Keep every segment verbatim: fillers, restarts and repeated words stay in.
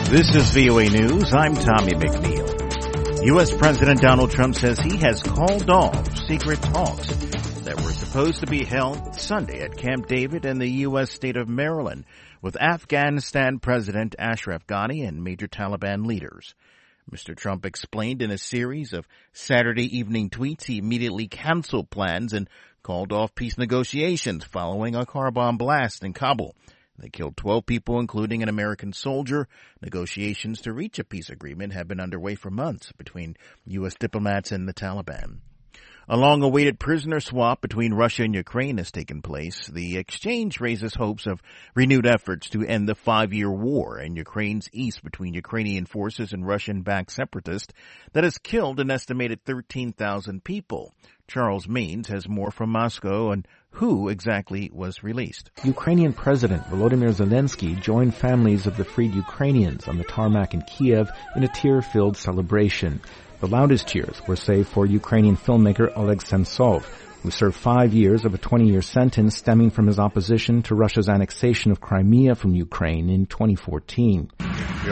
This is V O A News. I'm Tommy McNeil. U S. President Donald Trump says he has called off secret talks that were supposed to be held Sunday at Camp David in the U S state of Maryland with Afghanistan President Ashraf Ghani and major Taliban leaders. Mister Trump explained in a series of Saturday evening tweets he immediately canceled plans and called off peace negotiations following a car bomb blast in Kabul. They killed twelve people, including an American soldier. Negotiations to reach a peace agreement have been underway for months between U S diplomats and the Taliban. A long-awaited prisoner swap between Russia and Ukraine has taken place. The exchange raises hopes of renewed efforts to end the five-year war in Ukraine's east between Ukrainian forces and Russian-backed separatists that has killed an estimated thirteen thousand people. Charles Maines has more from Moscow on who exactly was released. Ukrainian President Volodymyr Zelensky joined families of the freed Ukrainians on the tarmac in Kiev in a tear-filled celebration. The loudest cheers were saved for Ukrainian filmmaker Oleg Sentsov, who served five years of a twenty-year sentence stemming from his opposition to Russia's annexation of Crimea from Ukraine in twenty fourteen. I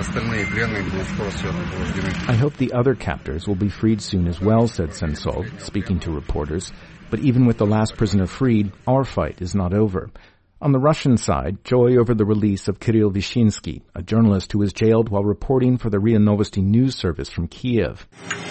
hope the other captors will be freed soon as well, said Sentsov, speaking to reporters. But even with the last prisoner freed, our fight is not over. On the Russian side, joy over the release of Kirill Vyshinsky, a journalist who was jailed while reporting for the R I A Novosti news service from Kiev.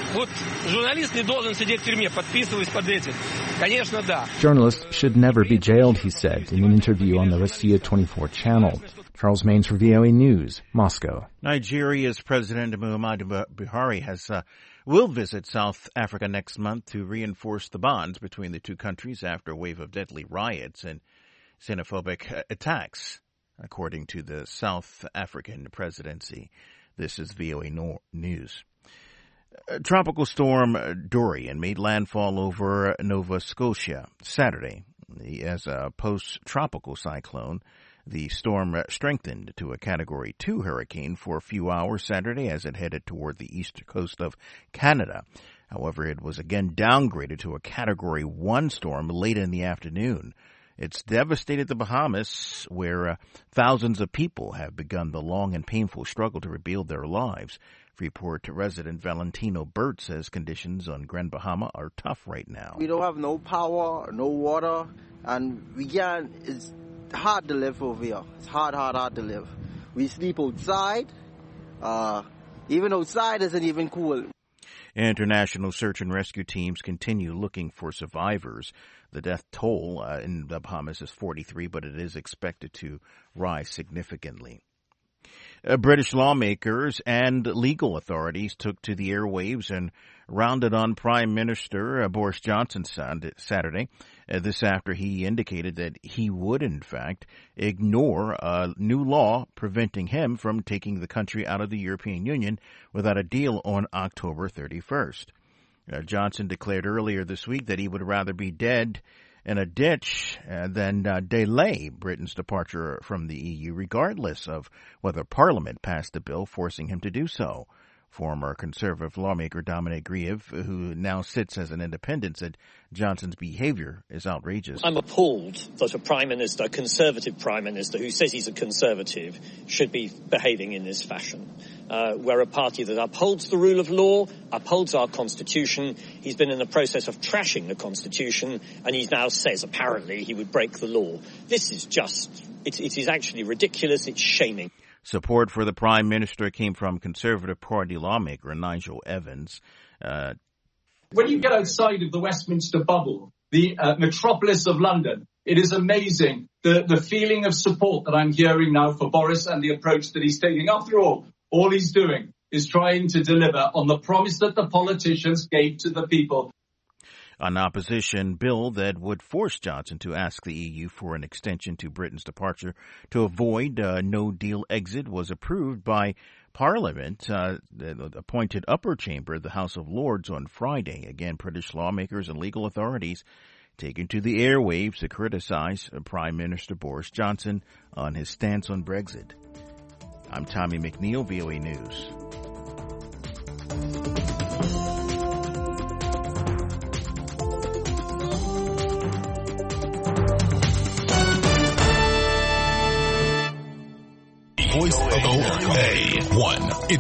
Journalists should never be jailed, he said in an interview on the Rossiya twenty-four channel. Charles Maines for V O A News, Moscow. Nigeria's President Muhammadu Buhari has uh, will visit South Africa next month to reinforce the bonds between the two countries after a wave of deadly riots and xenophobic attacks, according to the South African presidency. This is V O A no- News. Uh, tropical storm Dorian made landfall over Nova Scotia Saturday as a post-tropical cyclone. The storm strengthened to a Category two hurricane for a few hours Saturday as it headed toward the east coast of Canada. However, it was again downgraded to a Category one storm late in the afternoon. It's devastated the Bahamas, where uh, thousands of people have begun the long and painful struggle to rebuild their lives. Freeport resident Valentino Burt says conditions on Grand Bahama are tough right now. We don't have no power, no water, and we can't, it's hard to live over here. It's hard, hard, hard to live. We sleep outside. Uh, even outside isn't even cool. International search and rescue teams continue looking for survivors. The death toll uh, in the Bahamas is forty-three, but it is expected to rise significantly. Uh, British lawmakers and legal authorities took to the airwaves and rounded on Prime Minister uh, Boris Johnson Saturday. Uh, this after he indicated that he would, in fact, ignore a new law preventing him from taking the country out of the European Union without a deal on October thirty-first. Uh, Johnson declared earlier this week that he would rather be dead in a ditch uh, than uh, delay Britain's departure from the E U, regardless of whether Parliament passed a bill forcing him to do so. Former Conservative lawmaker Dominic Grieve, who now sits as an independent, said Johnson's behavior is outrageous. I'm appalled that a Prime Minister, a Conservative Prime Minister, who says he's a Conservative, should be behaving in this fashion. Uh, we're a party that upholds the rule of law, upholds our Constitution. He's been in the process of trashing the Constitution, and he now says, apparently, he would break the law. This is just, it, it is actually ridiculous, it's shaming. Support for the Prime Minister came from Conservative Party lawmaker Nigel Evans. Uh, when you get outside of the Westminster bubble, the uh, metropolis of London, it is amazing the, the feeling of support that I'm hearing now for Boris and the approach that he's taking. After all, all he's doing is trying to deliver on the promise that the politicians gave to the people. An opposition bill that would force Johnson to ask the E U for an extension to Britain's departure to avoid a no-deal exit was approved by Parliament, uh, the appointed upper chamber of the House of Lords on Friday. Again, British lawmakers and legal authorities taken to the airwaves to criticize Prime Minister Boris Johnson on his stance on Brexit. I'm Tommy McNeil, V O A News. voice of America. A one. It's